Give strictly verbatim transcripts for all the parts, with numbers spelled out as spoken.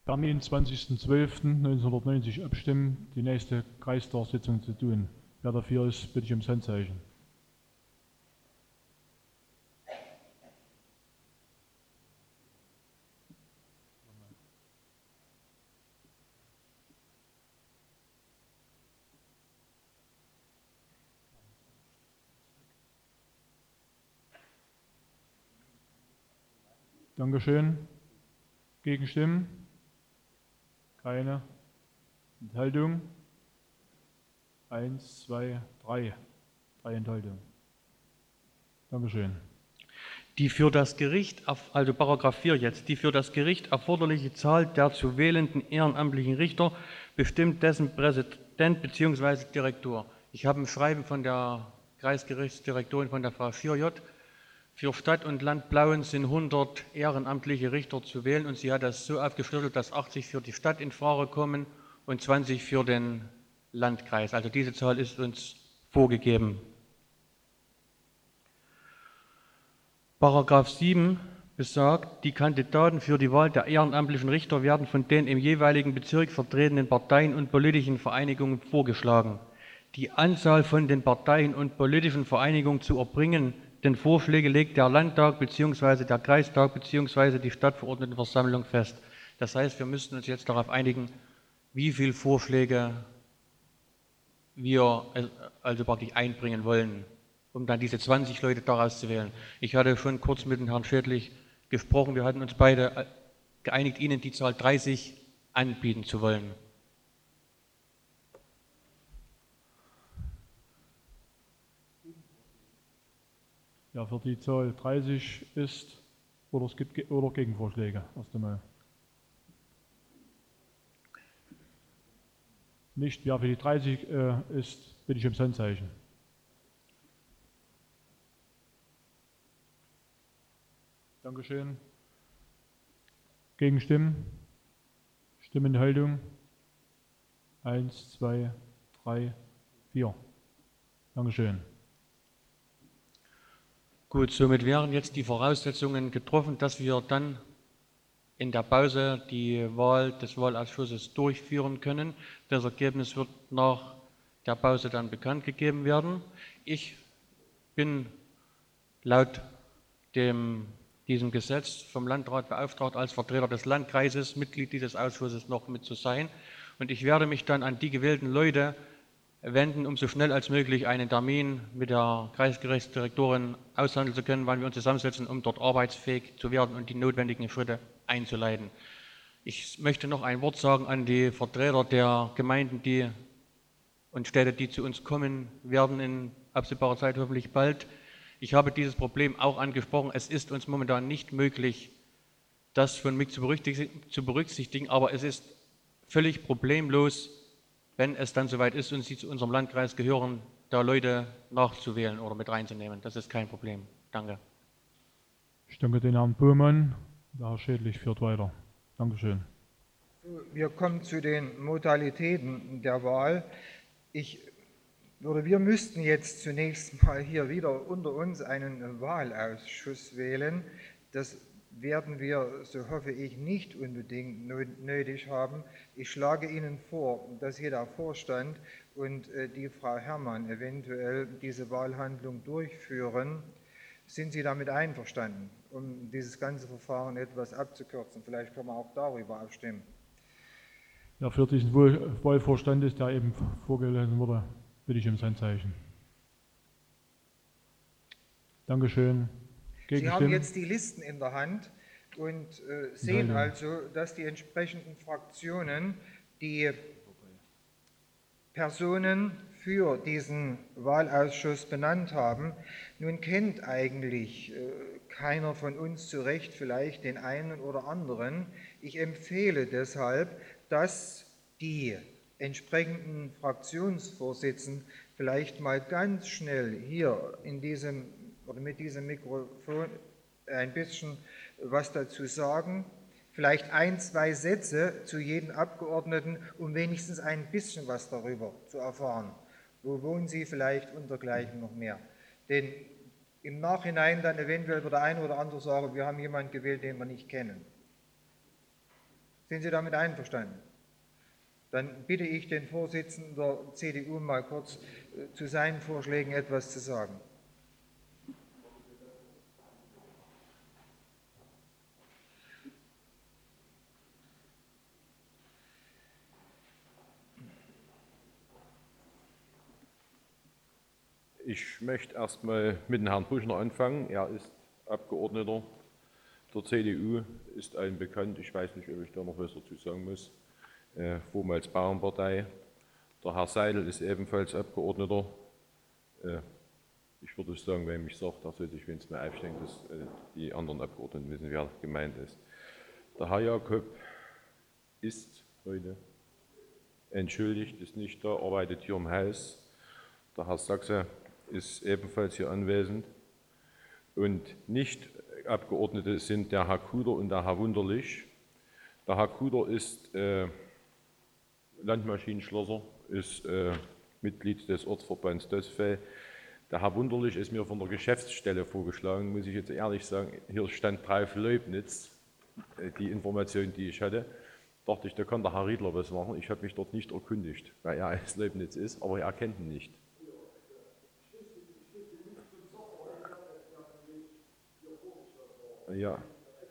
Termin zwanzigsten zwölften neunzehnhundertneunzig abstimmen, die nächste Kreistagssitzung zu tun. Wer dafür ist, bitte ich ums Handzeichen. Dankeschön. Gegenstimmen? Keine. Enthaltung? Eins, zwei, drei. Drei Enthaltungen. Dankeschön. Die für das Gericht, also Paragraph vier jetzt, die für das Gericht erforderliche Zahl der zu wählenden ehrenamtlichen Richter bestimmt dessen Präsident bzw. Direktor. Ich habe ein Schreiben von der Kreisgerichtsdirektorin von der Frau Schirjott. Für Stadt und Land Plauen sind hundert ehrenamtliche Richter zu wählen und sie hat das so aufgeschlüsselt, dass achtzig für die Stadt in Frage kommen und zwanzig für den Landkreis. Also diese Zahl ist uns vorgegeben. Paragraph sieben besagt, die Kandidaten für die Wahl der ehrenamtlichen Richter werden von den im jeweiligen Bezirk vertretenen Parteien und politischen Vereinigungen vorgeschlagen. Die Anzahl von den Parteien und politischen Vereinigungen zu erbringen, den Vorschläge legt der Landtag bzw. der Kreistag bzw. die Stadtverordnetenversammlung fest. Das heißt, wir müssten uns jetzt darauf einigen, wie viele Vorschläge wir also praktisch einbringen wollen, um dann diese zwanzig Leute daraus zu wählen. Ich hatte schon kurz mit dem Herrn Schädlich gesprochen, wir hatten uns beide geeinigt, Ihnen die Zahl dreißig anbieten zu wollen. Ja, für die Zahl dreißig ist, oder es gibt oder Gegenvorschläge erst einmal. Nicht, wer für die dreißig äh, ist, bitte ich ums Handzeichen. Dankeschön. Gegenstimmen? Stimmenhaltung? Eins, zwei, drei, vier. Dankeschön. Gut, somit wären jetzt die Voraussetzungen getroffen, dass wir dann in der Pause die Wahl des Wahlausschusses durchführen können. Das Ergebnis wird nach der Pause dann bekannt gegeben werden. Ich bin laut dem, diesem Gesetz vom Landrat beauftragt, als Vertreter des Landkreises Mitglied dieses Ausschusses noch mit zu sein. Und ich werde mich dann an die gewählten Leute wenden, um so schnell als möglich einen Termin mit der Kreisgerichtsdirektorin aushandeln zu können, wann wir uns zusammensetzen, um dort arbeitsfähig zu werden und die notwendigen Schritte einzuleiten. Ich möchte noch ein Wort sagen an die Vertreter der Gemeinden die und Städte, die zu uns kommen werden in absehbarer Zeit, hoffentlich bald. Ich habe dieses Problem auch angesprochen. Es ist uns momentan nicht möglich, das von mir zu berücksichtigen, aber es ist völlig problemlos, wenn es dann soweit ist und Sie zu unserem Landkreis gehören, da Leute nachzuwählen oder mit reinzunehmen. Das ist kein Problem. Danke. Ich danke den Herrn Böhmann. Der Herr Schädlich führt weiter. Dankeschön. Wir kommen zu den Modalitäten der Wahl. Ich, oder wir müssten jetzt zunächst mal hier wieder unter uns einen Wahlausschuss wählen. Das werden wir, so hoffe ich, nicht unbedingt nötig haben. Ich schlage Ihnen vor, dass hier der Vorstand und die Frau Herrmann eventuell diese Wahlhandlung durchführen. Sind Sie damit einverstanden, um dieses ganze Verfahren etwas abzukürzen? Vielleicht können wir auch darüber abstimmen. Ja, für diesen Wahlvorstand ist, der eben vorgelesen wurde, bitte ich ums Handzeichen. Dankeschön. Sie haben jetzt die Listen in der Hand und äh, sehen also, dass die entsprechenden Fraktionen die Personen für diesen Wahlausschuss benannt haben. Nun kennt eigentlich äh, keiner von uns zu Recht vielleicht den einen oder anderen. Ich empfehle deshalb, dass die entsprechenden Fraktionsvorsitzenden vielleicht mal ganz schnell hier in diesem oder mit diesem Mikrofon ein bisschen was dazu sagen. Vielleicht ein, zwei Sätze zu jedem Abgeordneten, um wenigstens ein bisschen was darüber zu erfahren. Wo wohnen Sie vielleicht und dergleichen noch mehr? Denn im Nachhinein dann eventuell wird der eine oder andere sagen, wir haben jemanden gewählt, den wir nicht kennen. Sind Sie damit einverstanden? Dann bitte ich den Vorsitzenden der C D U mal kurz äh, zu seinen Vorschlägen etwas zu sagen. Ich möchte erstmal mit dem Herrn Buschner anfangen. Er ist Abgeordneter der C D U, ist allen bekannt. Ich weiß nicht, ob ich da noch was dazu sagen muss. Äh, vormals Bauernpartei. Der Herr Seidel ist ebenfalls Abgeordneter. Äh, ich würde sagen, wenn ich sage, da sollte ich wenigstens mal aufstehen, dass äh, die anderen Abgeordneten wissen, wer gemeint ist. Der Herr Jakob ist heute entschuldigt, ist nicht da, arbeitet hier im Haus. Der Herr Sachse ist ebenfalls hier anwesend. Und nicht Abgeordnete sind der Herr Kuder und der Herr Wunderlich. Der Herr Kuder ist äh, Landmaschinenschlosser, ist äh, Mitglied des Ortsverbands Dösfeld. Der Herr Wunderlich ist mir von der Geschäftsstelle vorgeschlagen, muss ich jetzt ehrlich sagen. Hier stand drauf Leubnitz, äh, die Information, die ich hatte. Dachte ich, da kann der Herr Riedler was machen. Ich habe mich dort nicht erkundigt, weil er als Leubnitz ist, aber er kennt ihn nicht. Ja.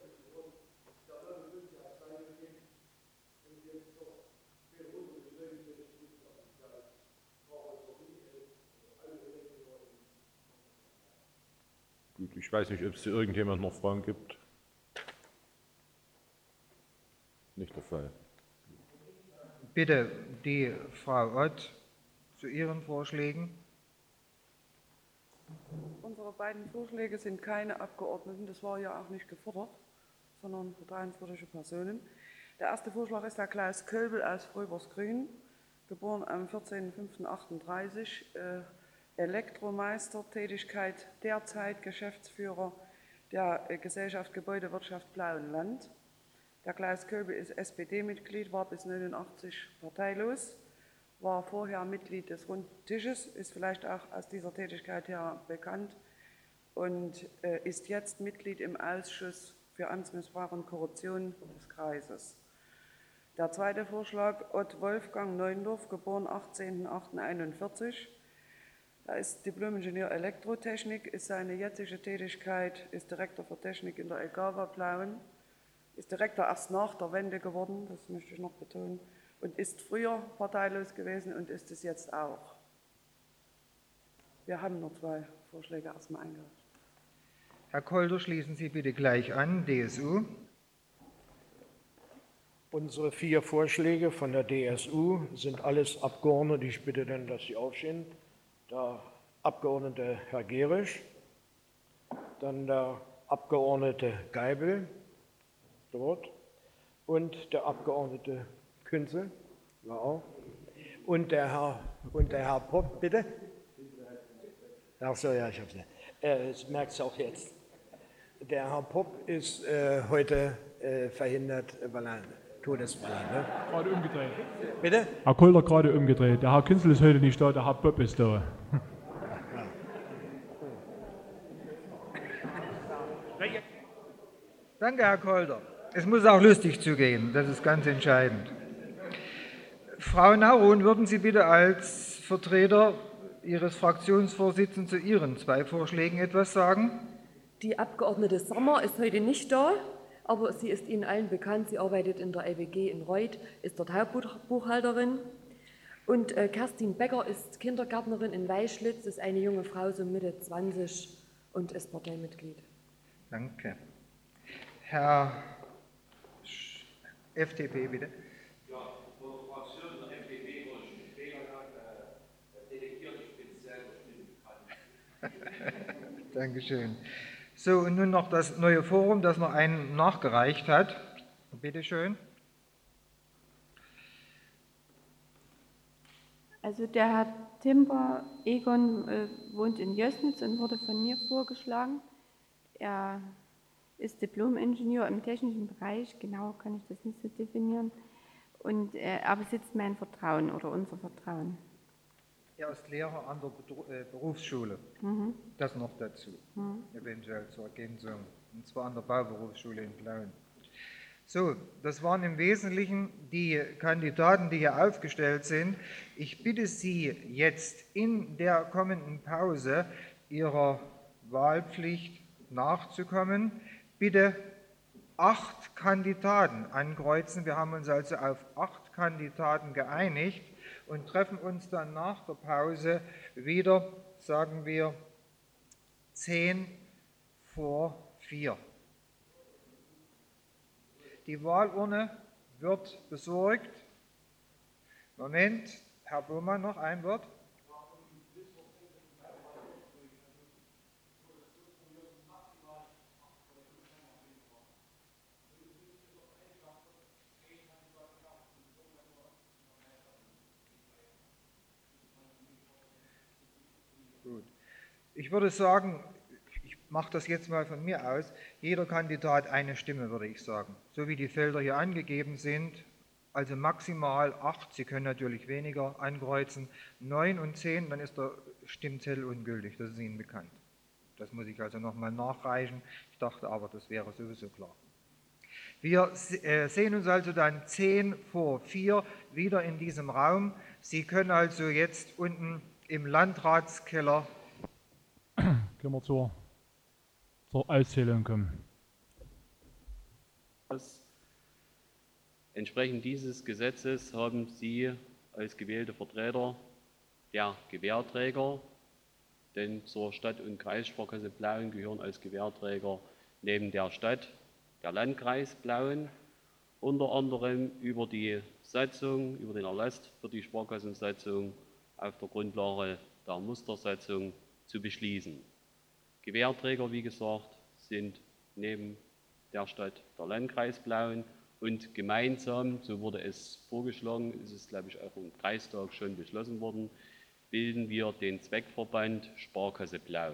Gut, ich weiß nicht, ob es irgendjemand noch Fragen gibt. Nicht der Fall. Bitte die Frau Ott zu ihren Vorschlägen. Unsere beiden Vorschläge sind keine Abgeordneten, das war ja auch nicht gefordert, sondern vertrauenswürdige Personen. Der erste Vorschlag ist der Klaus Kölbel aus Fröbers-Grün, geboren am vierzehnten fünften achtunddreißig, äh, Elektromeister, Tätigkeit derzeit Geschäftsführer der äh, Gesellschaft Gebäudewirtschaft Blauenland. Der Klaus Kölbel ist S P D-Mitglied, war bis neunundachtzig parteilos, war vorher Mitglied des Runden Tisches, ist vielleicht auch aus dieser Tätigkeit her bekannt und äh, ist jetzt Mitglied im Ausschuss für Amtsmissbrauch und Korruption des Kreises. Der zweite Vorschlag, Ott Wolfgang Neundorf, geboren achtzehnten achten einundvierzig. Er ist Diplom-Ingenieur Elektrotechnik, ist seine jetzige Tätigkeit, ist Direktor für Technik in der Elgava Plauen, ist Direktor erst nach der Wende geworden, das möchte ich noch betonen, und ist früher parteilos gewesen und ist es jetzt auch. Wir haben nur zwei Vorschläge erstmal eingereicht. Herr Kolder, schließen Sie bitte gleich an, D S U. Unsere vier Vorschläge von der D S U sind alles Abgeordnete. Ich bitte dann, dass Sie aufstehen. Der Abgeordnete Herr Gerisch, dann der Abgeordnete Geibel, dort, und der Abgeordnete Künzel, ja auch, und der Herr, und der Herr Popp, bitte? Ach so, ja, ich habe es. Äh, das merkt es auch jetzt. Der Herr Popp ist äh, heute äh, verhindert, weil er Todesfall hat. Ne? Gerade umgedreht. Bitte? Herr Kolder gerade umgedreht. Der Herr Künzel ist heute nicht da, der Herr Bopp ist da. Danke, Herr Kolder. Es muss auch lustig zugehen, das ist ganz entscheidend. Frau Naurun, würden Sie bitte als Vertreter Ihres Fraktionsvorsitzenden zu Ihren zwei Vorschlägen etwas sagen? Die Abgeordnete Sommer ist heute nicht da, aber sie ist Ihnen allen bekannt. Sie arbeitet in der L W G in Reuth, ist dort Hauptbuchhalterin. Und äh, Kerstin Becker ist Kindergärtnerin in Weischlitz, ist eine junge Frau, so Mitte zwanzig und ist Parteimitglied. Danke. Herr F D P, bitte. Ja, von der Fraktion der F D P wurde ich mit Fehler delegiert, ich bin selber stimmbekannt. Dankeschön. So, und nun noch das neue Forum, das noch einen nachgereicht hat. Bitte schön. Also der Herr Timber Egon äh, wohnt in Jößnitz und wurde von mir vorgeschlagen. Er ist Diplom-Ingenieur im technischen Bereich, genau kann ich das nicht so definieren, und, äh, aber besitzt mein Vertrauen oder unser Vertrauen. Er ist Lehrer an der Bedru äh, Berufsschule. Mhm. Das noch dazu, mhm. eventuell zur Ergänzung, und zwar an der Bauberufsschule in Plauen. So, das waren im Wesentlichen die Kandidaten, die hier aufgestellt sind. Ich bitte Sie jetzt in der kommenden Pause Ihrer Wahlpflicht nachzukommen. Bitte acht Kandidaten ankreuzen. Wir haben uns also auf acht Kandidaten geeinigt und treffen uns dann nach der Pause wieder, sagen wir, zehn vor vier. Die Wahlurne wird besorgt. Moment, Herr Bohmann, noch ein Wort. Gut. Ich würde sagen, ich mache das jetzt mal von mir aus, jeder Kandidat eine Stimme, würde ich sagen. So wie die Felder hier angegeben sind, also maximal acht, Sie können natürlich weniger ankreuzen, neun und zehn, dann ist der Stimmzettel ungültig, das ist Ihnen bekannt. Das muss ich also nochmal nachreichen, ich dachte aber, das wäre sowieso klar. Wir sehen uns also dann zehn vor vier wieder in diesem Raum. Sie können also jetzt unten im Landratskeller Können wir zur, zur Auszählung kommen. Entsprechend dieses Gesetzes haben Sie als gewählte Vertreter der Gewährträger, denn zur Stadt- und Kreissparkasse Plauen gehören als Gewährträger neben der Stadt der Landkreis Plauen, unter anderem über die Satzung, über den Erlass für die Sparkassensatzung auf der Grundlage der Mustersatzung zu beschließen. Gewährträger, wie gesagt, sind neben der Stadt der Landkreis Plauen und gemeinsam, so wurde es vorgeschlagen, ist es, glaube ich, auch im Kreistag schon beschlossen worden, bilden wir den Zweckverband Sparkasse Plauen.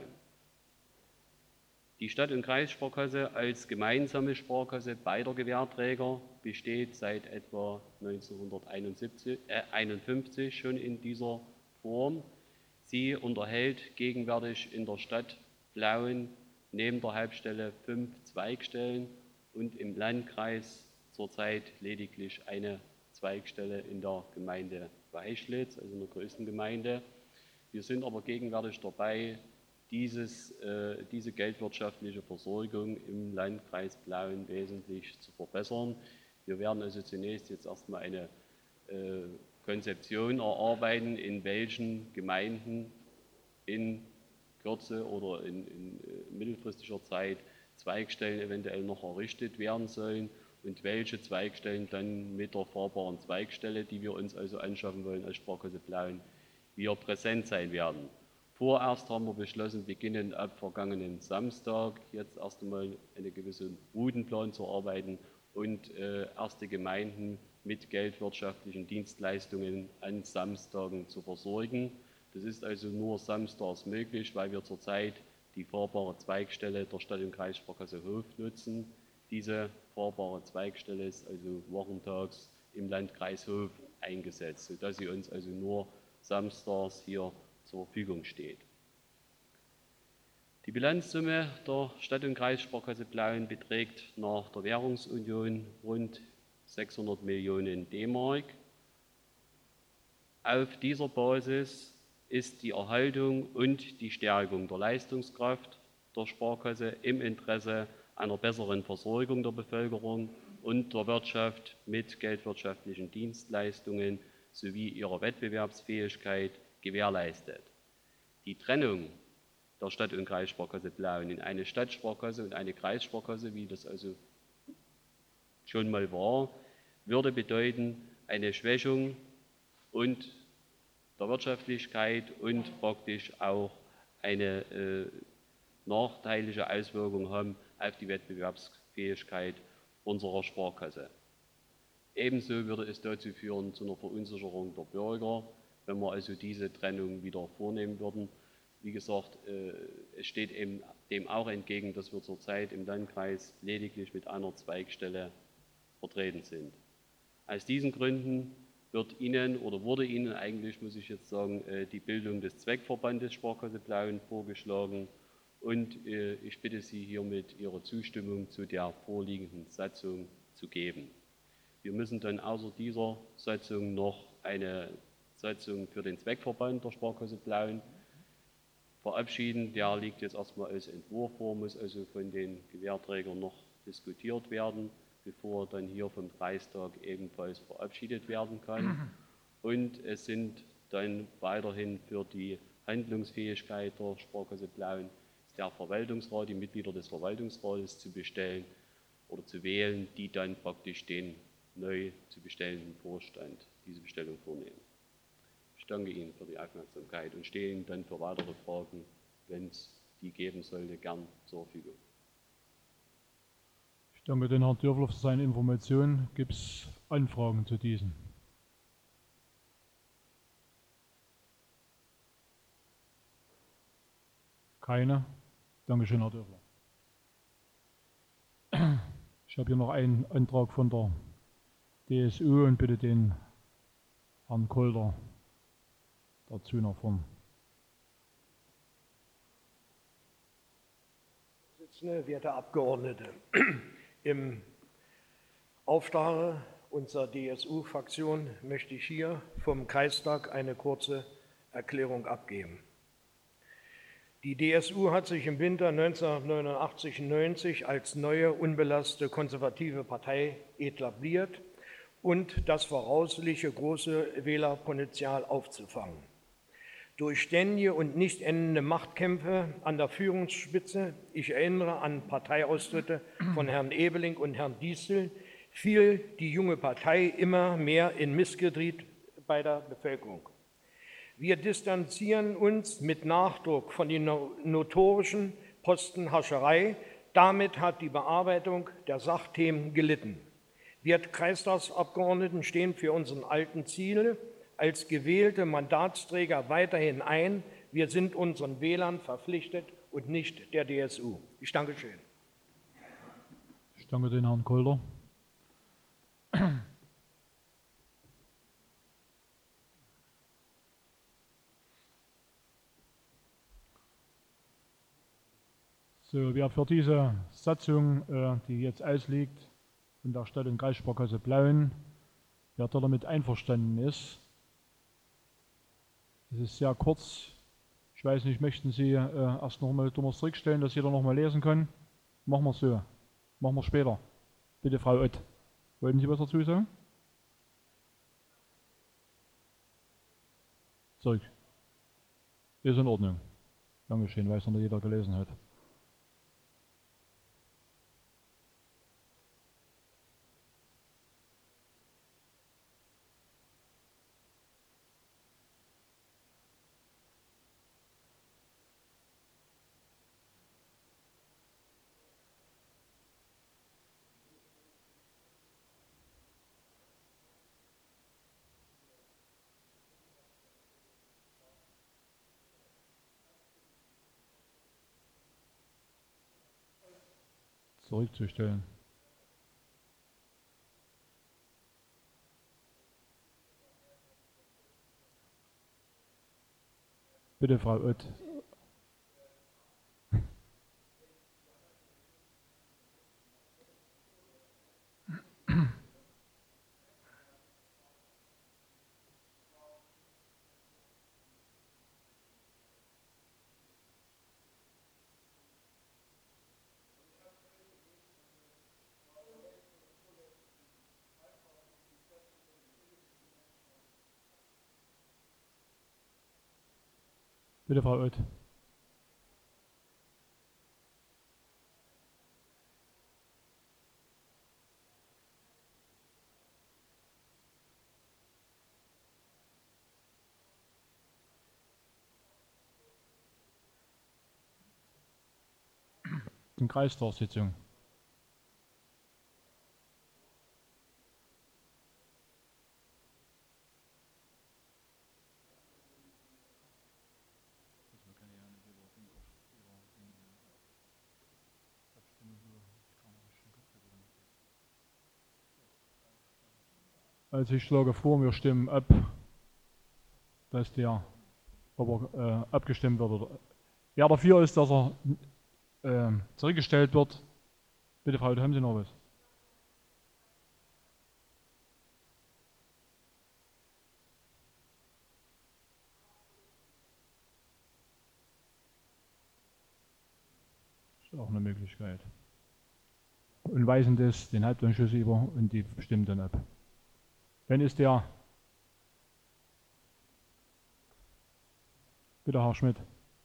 Die Stadt- und Kreissparkasse als gemeinsame Sparkasse beider Gewährträger besteht seit etwa neunzehnhunderteinundfünfzig schon in dieser Form. Sie unterhält gegenwärtig in der Stadt Plauen neben der Halbstelle fünf Zweigstellen und im Landkreis zurzeit lediglich eine Zweigstelle in der Gemeinde Weischlitz, also in der größten Gemeinde. Wir sind aber gegenwärtig dabei, dieses, äh, diese geldwirtschaftliche Versorgung im Landkreis Plauen wesentlich zu verbessern. Wir werden also zunächst jetzt erstmal eine äh, Konzeption erarbeiten, in welchen Gemeinden in Kürze oder in, in äh, mittelfristiger Zeit Zweigstellen eventuell noch errichtet werden sollen und welche Zweigstellen dann mit der fahrbaren Zweigstelle, die wir uns also anschaffen wollen als Sparkasse Plauen, wir präsent sein werden. Vorerst haben wir beschlossen, beginnend ab vergangenen Samstag jetzt erst einmal einen gewissen Routenplan zu arbeiten und äh, erste Gemeinden mit geldwirtschaftlichen Dienstleistungen an Samstagen zu versorgen. Das ist also nur samstags möglich, weil wir zurzeit die fahrbare Zweigstelle der Stadt- und Kreissparkasse Hof nutzen. Diese fahrbare Zweigstelle ist also wochentags im Landkreis Hof eingesetzt, sodass sie uns also nur samstags hier zur Verfügung steht. Die Bilanzsumme der Stadt- und Kreissparkasse Plauen beträgt nach der Währungsunion rund sechshundert Millionen D-Mark. Auf dieser Basis ist die Erhaltung und die Stärkung der Leistungskraft der Sparkasse im Interesse einer besseren Versorgung der Bevölkerung und der Wirtschaft mit geldwirtschaftlichen Dienstleistungen sowie ihrer Wettbewerbsfähigkeit gewährleistet. Die Trennung der Stadt- und Kreissparkasse Plauen in eine Stadtsparkasse und eine Kreissparkasse, wie das also schon mal war, würde bedeuten eine Schwächung und der Wirtschaftlichkeit und praktisch auch eine äh, nachteilige Auswirkung haben auf die Wettbewerbsfähigkeit unserer Sparkasse. Ebenso würde es dazu führen zu einer Verunsicherung der Bürger, wenn wir also diese Trennung wieder vornehmen würden. Wie gesagt, äh, es steht eben dem auch entgegen, dass wir zurzeit im Landkreis lediglich mit einer Zweigstelle vertreten sind. Aus diesen Gründen wird Ihnen oder wurde Ihnen eigentlich, muss ich jetzt sagen, äh, die Bildung des Zweckverbandes Sparkasse Plauen vorgeschlagen und äh, ich bitte Sie hiermit Ihre Zustimmung zu der vorliegenden Satzung zu geben. Wir müssen dann außer dieser Satzung noch eine Satzung für den Zweckverband der Sparkasse Plauen verabschieden. Der liegt jetzt erstmal als Entwurf vor, muss also von den Gewährträgern noch diskutiert werden, bevor er dann hier vom Kreistag ebenfalls verabschiedet werden kann. Und es sind dann weiterhin für die Handlungsfähigkeit der Sparkasse Plauen der Verwaltungsrat, die Mitglieder des Verwaltungsrates zu bestellen oder zu wählen, die dann praktisch den neu zu bestellenden Vorstand diese Bestellung vornehmen. Ich danke Ihnen für die Aufmerksamkeit und stehe Ihnen dann für weitere Fragen, wenn es die geben sollte, gern zur Verfügung. Ich danke den Herrn Dörfler für seine Informationen. Gibt es Anfragen zu diesen? Keine. Dankeschön, Herr Dörfler. Ich habe hier noch einen Antrag von der D S U und bitte den Herrn Kolder dazu nach vorn. Vorsitzende, werte Abgeordnete, im Auftrag unserer D S U-Fraktion möchte ich hier vom Kreistag eine kurze Erklärung abgeben. Die D S U hat sich im Winter neunzehnhundertneunundachtzig neunzig als neue, unbelastete konservative Partei etabliert und das voraussichtliche große Wählerpotenzial aufzufangen. Durch ständige und nicht endende Machtkämpfe an der Führungsspitze, ich erinnere an Parteiaustritte von Herrn Ebeling und Herrn Diestel, fiel die junge Partei immer mehr in Missgetrieb bei der Bevölkerung. Wir distanzieren uns mit Nachdruck von der notorischen Postenhascherei. Damit hat die Bearbeitung der Sachthemen gelitten. Wir Kreistagsabgeordneten stehen für unsere alten Ziele als gewählte Mandatsträger weiterhin ein. Wir sind unseren Wählern verpflichtet und nicht der D S U. Ich danke schön. Ich danke den Herrn Kolder. So, wer für diese Satzung, äh, die jetzt ausliegt, von der Stadt- und Kreissparkasse Plauen, wer da damit einverstanden ist. Es ist sehr kurz. Ich weiß nicht, möchten Sie äh, erst nochmal Thomas zurückstellen, dass jeder nochmal lesen kann? Machen wir es so. Machen wir später. Bitte, Frau Ott. Wollten Sie was dazu sagen? Zurück. Ist in Ordnung. Dankeschön, weil es noch jeder gelesen hat. Zurückzustellen. Bitte, Frau Ott. Bitte, Frau Ott. Die Kreistagssitzung. Also ich schlage vor, wir stimmen ab, dass der aber, äh, abgestimmt wird. Oder, wer dafür ist, dass er äh, zurückgestellt wird, bitte Frau, haben Sie noch was? Möglichkeit. Und weisen das den Halbtonenschuss über und die bestimmen dann ab. Dann ist der, bitte Herr Schmidt.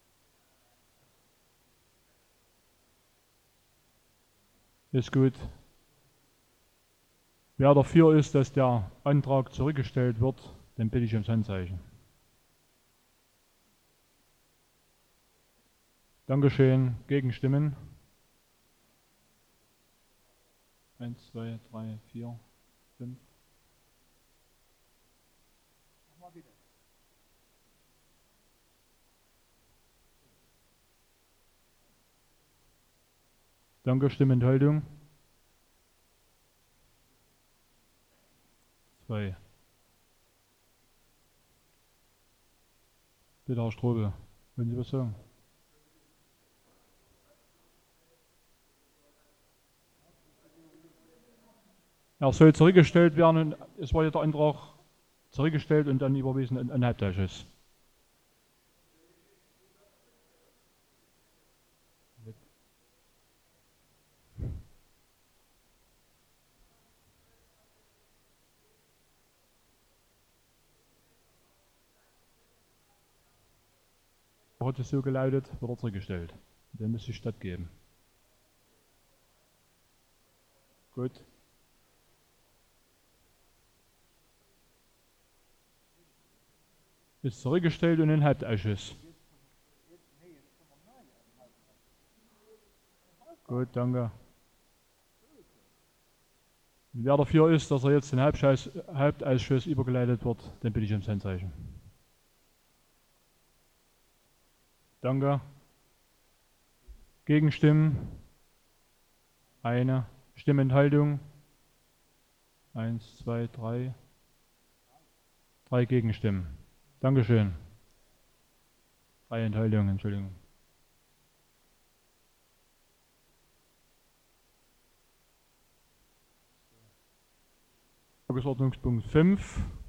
Ist gut. Wer dafür ist, dass der Antrag zurückgestellt wird, den bitte ich ums Handzeichen. Dankeschön. Gegenstimmen? Eins, zwei, drei, vier, fünf. Danke. Stimmenthaltung? Zwei. Bitte, Herr Strobel, wollen Sie was sagen? Er soll zurückgestellt werden und es war ja der Antrag zurückgestellt und dann überwiesen an den Halbtauschus. Hat es so gelautet, wird er zurückgestellt. Dann müsste es stattgeben. Gut. Ist zurückgestellt und in den Hauptausschuss. Gut, danke. Wer dafür ist, dass er jetzt in den Hauptausschuss übergeleitet wird, den bitte ich ums Handzeichen. Danke. Gegenstimmen? Eine. Stimmenthaltung? Eins, zwei, drei. Drei Gegenstimmen. Dankeschön. Drei Enthaltungen, Entschuldigung. Tagesordnungspunkt fünf.